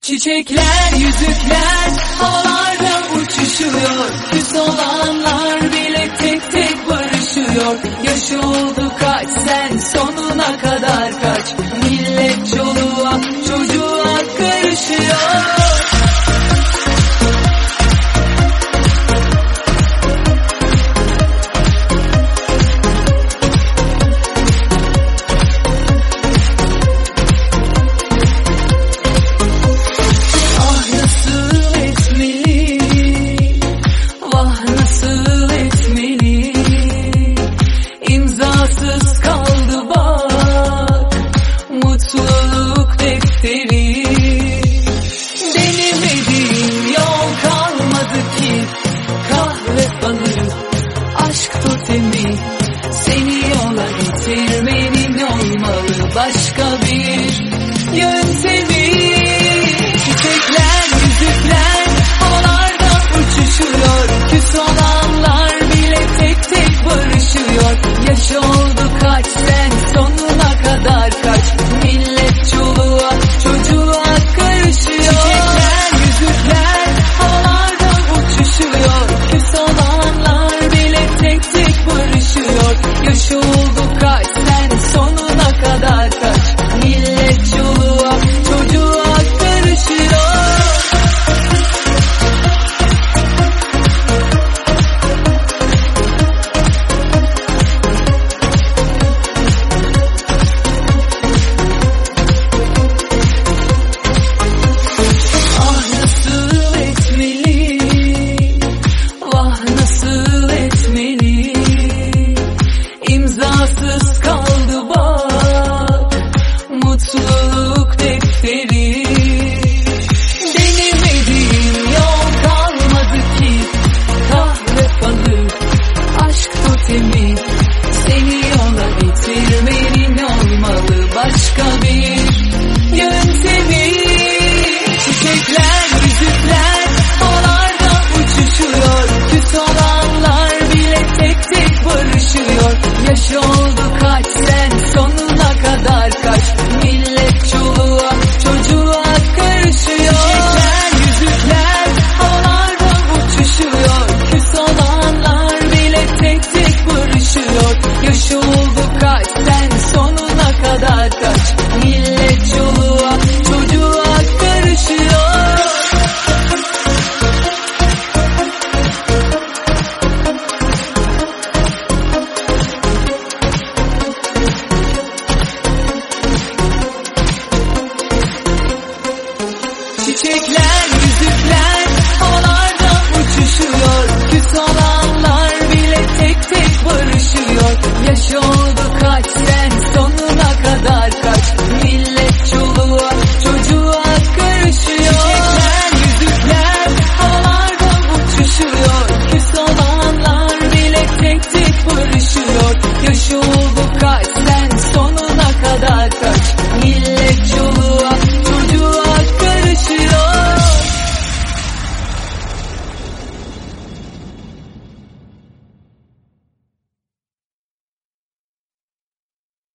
Çiçekler, yüzükler havalarda uçuşuyor. Küs olanlar bile tek tek barışıyor. Yaş oldu kaç, sen sonuna kadar kaç. Millet çoluğa çocuğa karışıyor. İmzasız kaldı bak mutluluk defteri. Denemediğim yol kalmadı ki. Kahve falı, aşk totemi. Seni yola getirmenin olmalı başka bir yöntemi. Çiçekler, yüzükler havalarda uçuşuyor. Küs olanlar bile tek tek barışıyor. Yaş oldu kaç, sen sonuna kadar kaç. Millet çoluğa çocuğa karışıyor. Çiçekler, yüzükler havalarda uçuşuyor. Küs olanlar bile tek tek barışıyor. Yaş oldu kaç, sen sonuna kadar kaç. Millet çoluğa çocuğa karışıyor. İmzasız kaldı bak mutluluk defteri. Denemediğim yol kalmadı ki. Kahve falı, aşk totemi. Seni yola getirmenin olmalı başka bir yöntemi. Çiçekler, yüzükler havalarda uçuşuyor. Küs olanlar bile tek tek barışıyor. Yaş oldu kaç, sen sonuna kadar kaç. Millet çoluğa çocuğa karışıyor. Çiçekler, yüzükler havalarda uçuşuyor. Küs olanlar bile tek tek barışıyor. Yaş oldu kaç, sen sonuna kadar kaç. Millet çoluğa çocuğa karışıyor. Çiçekler, yüzükler havalarda uçuşuyor. Küs olanlar bile tek tek barışıyor. Yaş oldu kaç, sen sonuna kadar kaç. Millet çoluğa çocuğa karışıyor. Çiçekler, yüzükler havalarda uçuşuyor. Küs olanlar bile tek tek barışıyor. Yaş oldu